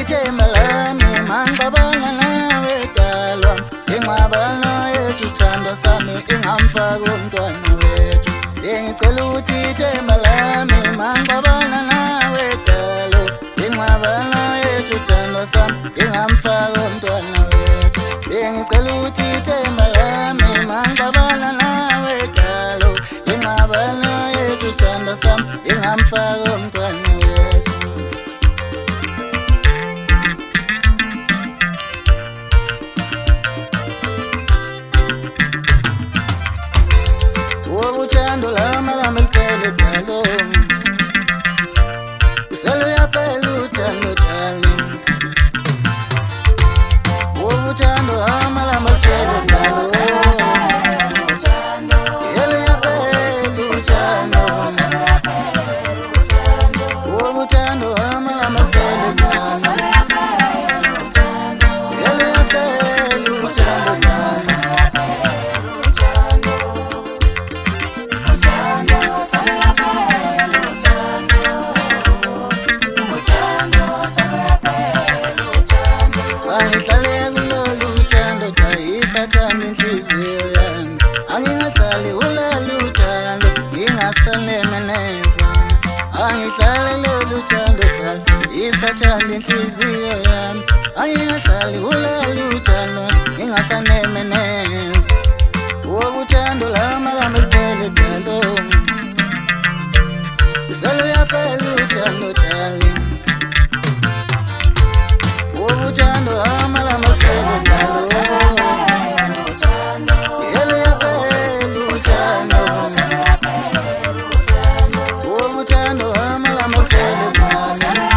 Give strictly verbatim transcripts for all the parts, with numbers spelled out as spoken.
ithemba lami mangicabanga nawe dalwa ingcwabano yethu uthando sami ingamfaka umntwana wethu ngicela ukuthi ithemba lami mangicabanga nawe dalwa ingcwabano yethu uthando sami ingamfaka umntwana wethu ngicela ukuthi ithemba lami mangicabanga nawe dalwa ingcwabano yethu uthando sami ingamfaka umntwana wethu. Uthando lami alambele dalo Iselo yaphela uthando dalo Uthando lami alambele dalo Iselo yaphela uthando Uthando lami alambele dalo Iselo yaphela uthando dalo Angihlale kulolu uthando dayisathanda inhliziyo yami Angingasali kulolu uthando ngingasanemeneza Angihlale lolu uthando dayisathanda inhliziyo yami Angingasali kulolu uthando ngingasanemeneza Uthando lami alambele dalo Iselo yaphela uthando dalo Uthando lami alambele dalo Iselo yaphela uthando Uthando lami alambele dalo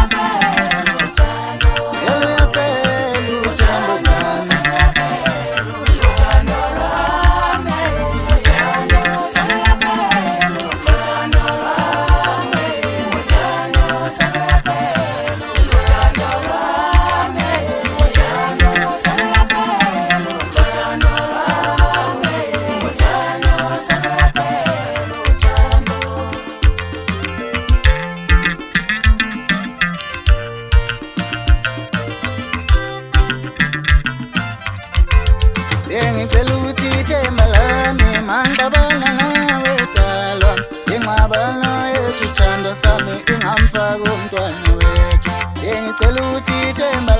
Iselo yaphela uthando dalo Ngicela ukuthi ithemba lami mangicabanga nawe dalwa ingcwabano yethu uthando sami ingamfaka umntwana wethu Ngicela ukuthi ithemba